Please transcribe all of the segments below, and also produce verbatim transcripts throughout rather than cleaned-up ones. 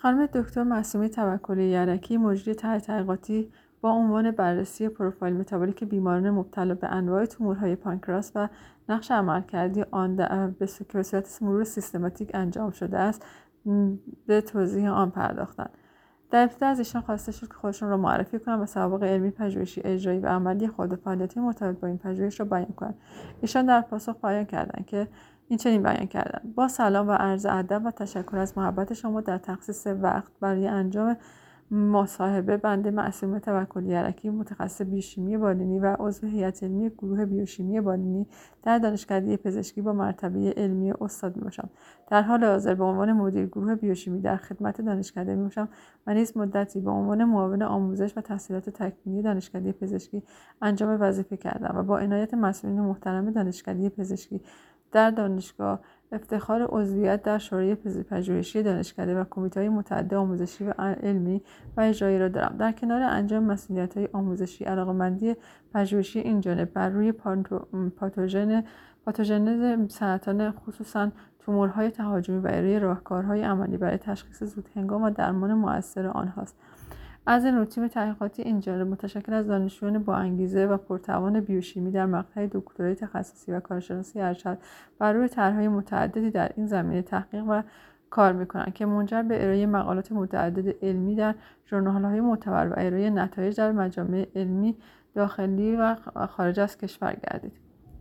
خانم دکتر معصومه توکلی یرکی، مجری طرح تحقیقاتی با عنوان بررسی پروفایل متابولیک بیماران مبتلا به انواع تومورهای پانکراس و نقش عملکردی آن به صورت مرور سیستماتیک انجام شده است به توضیح آن پرداختند. در ابتدا از ایشان خواسته شد که خودشون را معرفی کنند و سوابق علمی، پژوهشی، اجرایی و عملی خود و فعالیتی مرتبط با این پژوهش را بیان کنند. ایشان در پاسخ بیان کردند که این چنین بیان کردند: با سلام و عرض ادب و تشکر از محبت شما در تخصیص وقت برای انجام مصاحبه، بنده معصومه توکلی یرکی، متخصص بیوشیمی بالینی و عضو هیئت علمی گروه بیوشیمی بالینی در دانشکده پزشکی با مرتبه علمی استاد میباشم. در حال حاضر به عنوان مدیر گروه بیوشیمی در خدمت دانشکده میباشم و نیز مدتی به عنوان معاون آموزش و تحصیلات تکمیلی دانشکده پزشکی انجام وظیفه کردم و با عنایت مسئولین محترم دانشکده پزشکی در دانشگاه افتخار عضویت در شورای پژوهشی دانشکده و کمیته‌های متعدد آموزشی و علمی و اجرایی را دارم. در کنار انجام مسئولیت‌های آموزشی، علاقه‌مندی پژوهشی این جانب بر روی پاتوژن پاتوژنز سرطان، خصوصاً تومورهای تهاجمی و ارائه راهکارهای عملی برای تشخیص زودهنگام و درمان مؤثر آنهاست. از این رو تیم تحقیقاتی این جانب متشکل از دانشجویان با انگیزه و پرتوان بیوشیمی در مقطع دکترای تخصصی و کارشناسی ارشد بر روی طرح‌های متعددی در این زمینه تحقیق و کار می‌کنند که منجر به ارائه مقالات متعدد علمی در ژورنال‌های معتبر و ارائه نتایج در مجامع علمی داخلی و خارج از کشور گردید.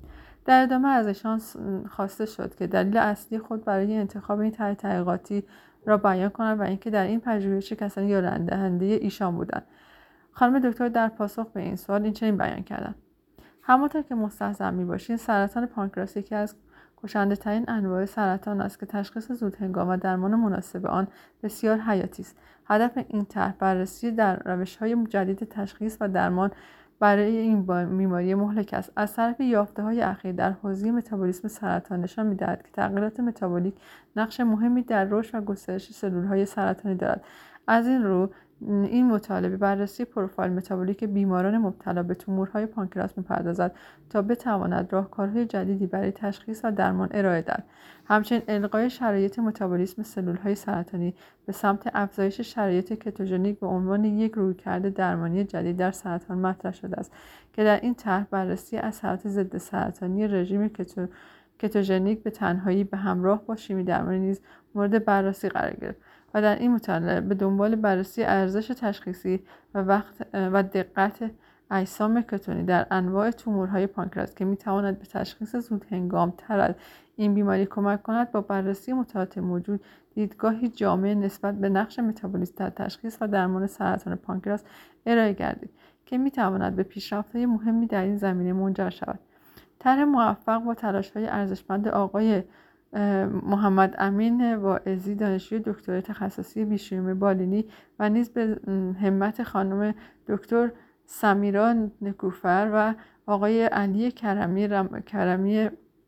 در ادامه از ایشان خواسته شد که دلیل اصلی خود برای انتخاب این طرح تحقیقاتی را بیان کنند و اینکه در این پژوهش کسانی یارانه دهنده ایشان بودند. خانم دکتر در پاسخ به این سوال این چنین بیان کردند: همانطور که مستحضر می‌باشید، سرطان پانکراس یکی از کشنده‌ترین انواع سرطان است که تشخیص زودهنگام و درمان مناسب آن بسیار حیاتی است. هدف این طرح بررسی در روش‌های جدید تشخیص و درمان برای این بیماری مهلک است. از طرف یافته‌های اخیر در حوزه متابولیسم سرطان نشان می‌دهد که تغییرات متابولیک نقش مهمی در رشد و گسترش سلول‌های سرطانی دارد. از این رو این مطالعه بررسی پروفایل متابولیک بیماران مبتلا به تومورهای پانکراس می‌پردازد تا بتواند راهکارهای جدیدی برای تشخیص و درمان ارائه دهد. همچنین الغای شرایط متابولیسم سلول‌های سرطانی به سمت افزایش شرایط کتوژنیک به عنوان یک رویکرد درمانی جدید در سرطان مطرح شده است که در این طرح بررسی اثرات ضد سرطانی رژیم کتو کتوژنیک به تنهایی به همراه با شیمی درمانی نیز مورد بررسی قرار گرفت و در این مطالعه به دنبال بررسی ارزش تشخیصی و وقت و دقت اجسام کتونی در انواع تومورهای پانکراس که میتواند به تشخیص زودهنگام تر از این بیماری کمک کند، با بررسی مطالعات موجود دیدگاهی جامع نسبت به نقش متابولیسم در تشخیص و درمان سرطان پانکراس ارائه گردید که میتواند به پیشرفت‌های مهمی در این زمینه منجر شود. طرح موفق با تلاش‌های ارزشمند آقای محمد امین واعظی، دانشجوی دکترای تخصصی بیوشیمی بالینی، و نیز به همت خانم دکتر سمیرا نکوفر و آقای علی کرمی رم... کرمی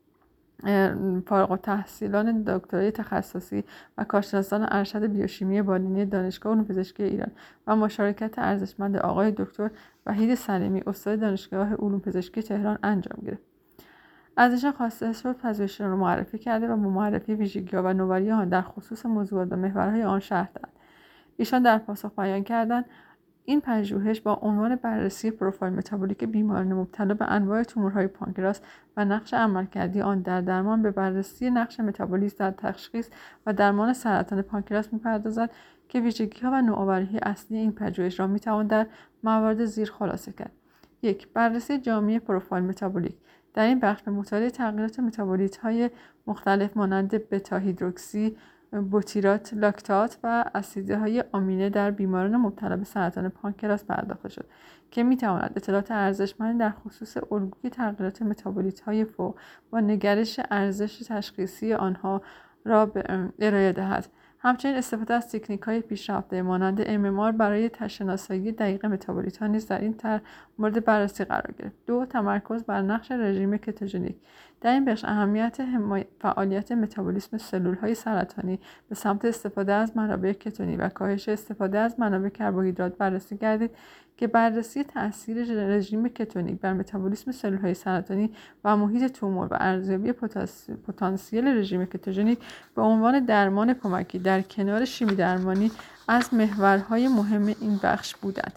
فارغ التحصیلان دکترای تخصصی و کارشناسان ارشد بیوشیمی بالینی دانشگاه علوم پزشکی ایران و مشارکت ارزشمند آقای دکتر وحید سلیمی، استاد دانشگاه علوم پزشکی تهران انجام گرفت. از ایشان خواسته شد پژوهششان را معرفی کرده و با معرفی ویژگی‌ها و نوآوری آن در خصوص موضوعات و محورهای آن شرح دهند. ایشان در پاسخ بیان کردند: این پژوهش با عنوان بررسی پروفایل متابولیک بیماران مبتلا به انواع تومورهای پانکراس و نقش عملکردی آن در درمان به بررسی نقش متابولیسم در تشخیص و درمان سرطان پانکراس می‌پردازد که ویژگی‌ها و نوآوری‌های اصلی این پژوهش را می‌توان در موارد زیر خلاصه کرد. یک، بررسی جامع پروفایل متابولیک. در این بخش به مطالعه تغییرات متابولیت‌های مختلف مانند بتا هیدروکسی، بوتیرات، لاکتات و اسیدهای آمینه در بیماران مبتلا به سرطان پانکراس پرداخته شد که می‌تواند اطلاعات ارزشمندی در خصوص الگوی تغییرات متابولیت‌های فوق با نگرش ارزش تشخیصی آنها را به ارائه دهد. همچنین استفاده از تکنیک‌های پیشرفته مانند ام ام آر برای شناسایی دقیق متابولیت‌ها نیز در این طرح مورد بررسی قرار گرفت. دو، تمرکز بر نقش رژیم کتوژنیک. در این بخش اهمیت فعالیت متابولیسم سلول‌های سرطانی به سمت استفاده از منابع کتونی و کاهش استفاده از منابع کربوهیدرات بررسی گردید که بررسی تاثیر رژیم کتونیک بر متابولیسم سلول‌های سرطانی و محیط تومور و ارزیابی پتانسیل رژیم کتوژنیک به عنوان درمان کمکی در کنار شیمی درمانی از محورهای مهم این بخش بودند.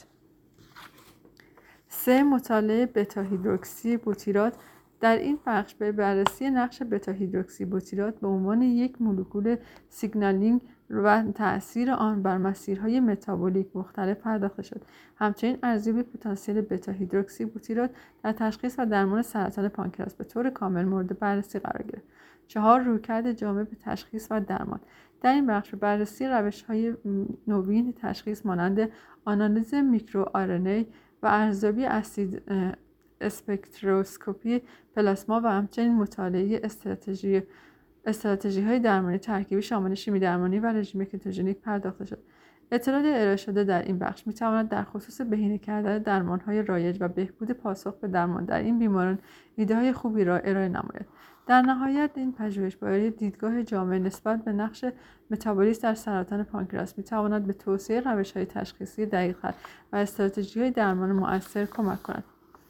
سه مطالعه بتا هیدروکسی بوتیرات. در این بخش به بررسی نقش بتا هیدروکسی بوتیرات به عنوان یک مولکول سیگنالینگ و تأثیر آن بر مسیرهای متابولیک مختلف پرداخته شد. همچنین ارزیابی پتانسیل بتا هیدروکسی بوتیرات در تشخیص و درمان سرطان پانکراس به طور کامل مورد بررسی قرار گرفت. چهار رویکرد جامع به تشخیص و درمان. در این بخش بررسی روش‌های نوین تشخیص مانند آنالیز میکرو آر‌ان‌ای و ارزیابی اسید اسپکتروسکوپی پلاسما و همچنین مطالعه استراتژی استراتژی‌های درمانی ترکیبی شامل شیمی درمانی و رژیم کتوژنیک پرداخته شد. اطلاعات ارائه شده در این بخش می‌تواند در خصوص بهینه کردن درمان‌های رایج و بهبود پاسخ به درمان در این بیماران ایده‌های خوبی را ارائه نماید. در نهایت این پژوهش با ارائه دیدگاه جامع نسبت به نقش متابولیسم در سرطان پانکراس می‌تواند به توسعه روش‌های تشخیصی دقیق‌تر و استراتژی‌های درمان مؤثر کمک کند.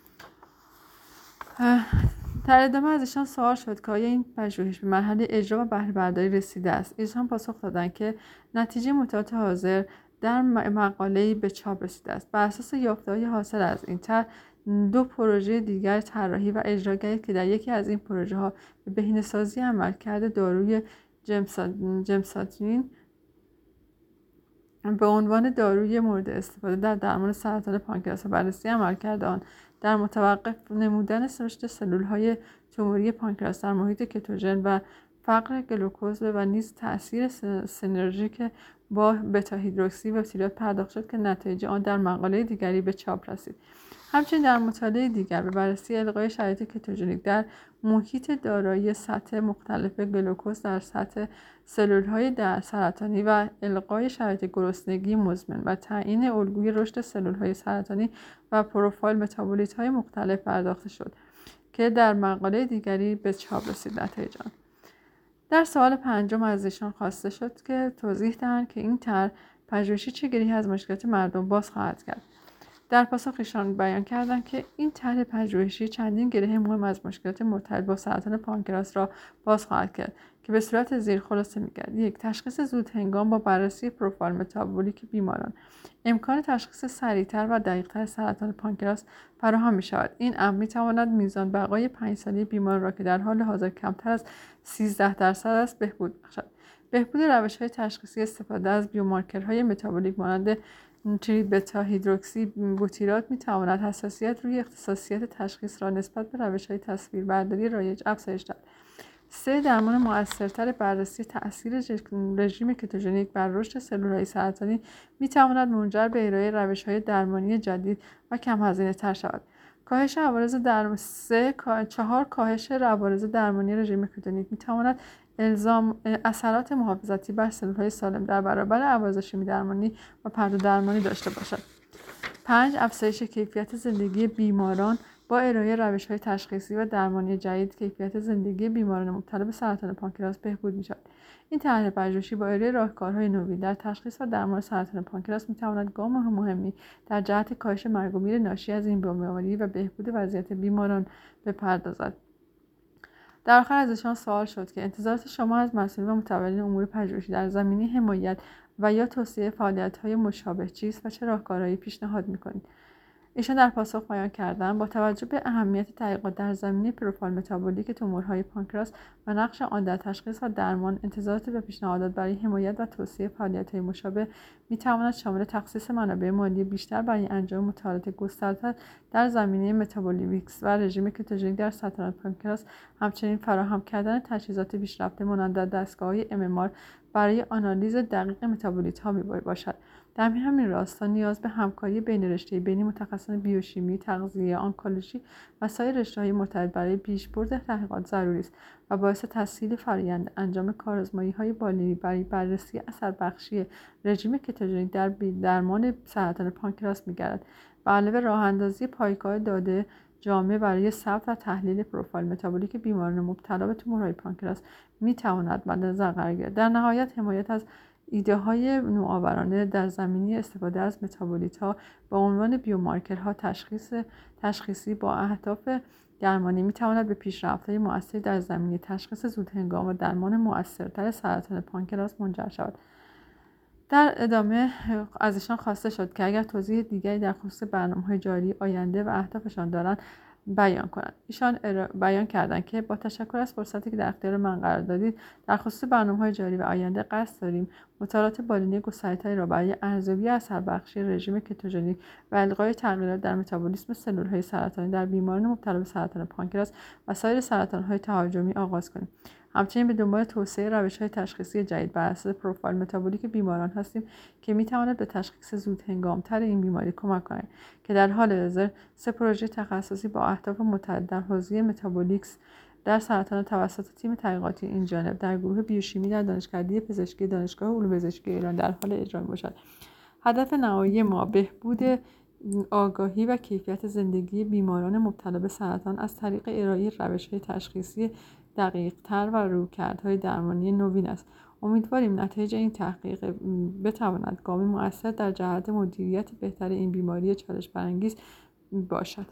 در ادامه از ایشان سوال شد که آیا این پژوهش به مرحله اجرا و بهره برداری رسیده است. ایشان پاسخ دادند که نتیجه مطالعات حاضر در مقاله‌ای به چاپ رسیده است. بر اساس یافته‌های حاصل از این طرح دو پروژه دیگر طراحی و اجرا گردید که در یکی از این پروژه‌ها به بهینه‌سازی عملکرد داروی جمساترین به عنوان داروی مورد استفاده در درمان سرطان پانکراس و بررسی عملکرد آن در متوقف نمودن رشد سلول‌های توموری پانکراس در محیط کتوژن و فقر گلوکوز و نیز تأثیر سینرژیک با بتا هیدروکسی بوتیرات پرداخت شد که نتایج آن در مقاله دیگری به چاپ رسید. همچنین در مطالعه دیگر به بررسی الغای شرایط کتوژنیک در محیط دارای سطح مختلف گلوکوز در سطح سلول‌های در سرطانی و الغای شرایط گرسنگی مزمن و تعیین الگوی رشد سلول‌های سرطانی و پروفایل متابولیت‌های مختلف پرداخته شد که در مقاله دیگری به چاپ رسید. نتایج آن در سوال پنجم از ایشان خواسته شد که توضیح دهند که این طرح پژوهشی چه گرهی از مشکلات مردم باز خواهد کرد. در پاسخ ایشان بیان کردند که این طرح پژوهشی چندین گره مهم از مشکلات مرتبط با سرطان پانکراس را باز خواهد کرد که به صورت زیر خلاصه می‌گردد: یک، تشخیص زود هنگام با بررسی پروفایل متابولیک بیماران. امکان تشخیص سریعتر و دقیق‌تر سرطان پانکراس فراهم می‌شود. این امر می‌تواند میزان بقای پنج ساله بیماران را که در حال حاضر کمتر از سیزده درصد است بهبود بخشد. بهبود روش‌های تشخیصی استفاده از بیومارکرهای متابولیک مانند تری بتا هیدروکسی بوتیرات می‌تواند حساسیت روی اختصاصیت تشخیص را نسبت به روش‌های تصویربرداری رایج افزایش دهد. سه، درمان مؤثرتر بررسی تأثیر رژیم کتوژنیک بر رشد سلول‌های سرطانی می‌تواند منجر به ارائه روش‌های درمانی جدید و کم هزینه‌تر شود. کاهش عوارض درمان سه چهار کاهش عوارض درمانی رژیم کتوژنیک می‌تواند الزام اثرات محافظتی بر سلول‌های سالم در برابر عوارض شیمی درمانی و پرتو درمانی داشته باشد. پنج، افزایش کیفیت زندگی بیماران با ارائه روش‌های تشخیصی و درمانی جدید. کیفیت زندگی بیماران مبتلا به سرطان پانکراس بهبود می‌شود. این طرح پژوهشی با ارائه راهکارهای نوین در تشخیص و درمان سرطان پانکراس می‌تواند گام مهمی در جهت کاهش مرگ و میر ناشی از این بیماری و بهبود وضعیت بیماران بپردازد. در آخر از ایشان سوال شد که انتظارات شما از مسئولین و متولین امور پژوهشی در زمینه حمایت و یا توسعه فعالیت‌های مشابه چیست و چه راهکارهایی پیشنهاد می‌کنید. ایشان در پاسخ بیان کردند با توجه به اهمیت تحقیقات در زمینه پروفایل متابولیک تومورهای پانکراس و نقش آن در تشخیص و درمان، انتظارات و پیشنهادات برای حمایت و توسعه فعالیت‌های مشابه می‌تواند شامل تخصیص منابع مالی بیشتر برای انجام مطالعات گسترده در زمینه متابولیکس و رژیم کتوژنیک در سرطان پانکراس، همچنین فراهم کردن تجهیزات پیشرفته مانند دستگاه‌های ام ام آر برای آنالیز دقیق متابولیت‌ها می‌باشد. در همین راستا نیاز به همکاری بین رشته بین متخصصان بیوشیمی، تغذیه، آنکولوژی و سایر رشته‌های مرتبط برای پیشبرد تحقیقات ضروری است و باعث تسهیل فرآیند انجام کارآزمایی‌های بالینی برای بررسی اثربخشی رژیم کتوژنیک در درمان سرطان پانکراس می‌گردد. به علاوه راه‌اندازی پایگاه داده جامع برای ثبت و تحلیل پروفایل متابولیک بیماران مبتلا به تومورهای پانکراس میتواند مد نظر قرار گیرد. در نهایت، حمایت از ایده های نوآورانه در زمینه استفاده از متابولیت ها با عنوان بیومارکرها تشخیص تشخیصی با اهداف درمانی می تواند به پیشرفت‌های مؤثری در زمینه تشخیص زودهنگام و درمان مؤثرتر سرطان پانکراس منجر شود. در ادامه از ایشان خواسته شد که اگر توضیح دیگری در خصوص برنامه‌های جاری آینده و اهدافشان دارند بیان کنند. ایشان بیان کردند که با تشکر از فرصتی که در اختیار من قرار دادید، در خصوص برنامه‌های جاری و آینده قصد داریم مطالعات بالینی گسترده‌تری را برای ارزیابی اثربخشی رژیم کتوژنیک و الغای تغییرات در متابولیسم سلول‌های سرطانی در بیماران مبتلا به سرطان پانکراس و سایر سرطان‌های تهاجمی آغاز کنیم. همچنین به دنبال توسعه روش‌های تشخیصی جدید بر اساس پروفایل متابولیک بیماران هستیم که می‌تواند به تشخیص زودهنگام‌تر این بیماری کمک کند که در حال حاضر سه پروژه تخصصی با اهداف متعدد در حوزه متابولیکس در سرطان توسط تیم تحقیقاتی این جانب در گروه بیوشیمی در دانشکده پزشکی دانشگاه علوم پزشکی ایران در حال اجرا می‌باشد. هدف نهایی ما بهبود آگاهی و کیفیت زندگی بیماران مبتلا به سرطان از طریق ارائه روش‌های تشخیصی دقیق‌تر و رویکردهای درمانی نوین است. امیدواریم نتایج این تحقیق بتواند گامی مؤثر در جهت مدیریت بهتر این بیماری چالش برانگیز باشد.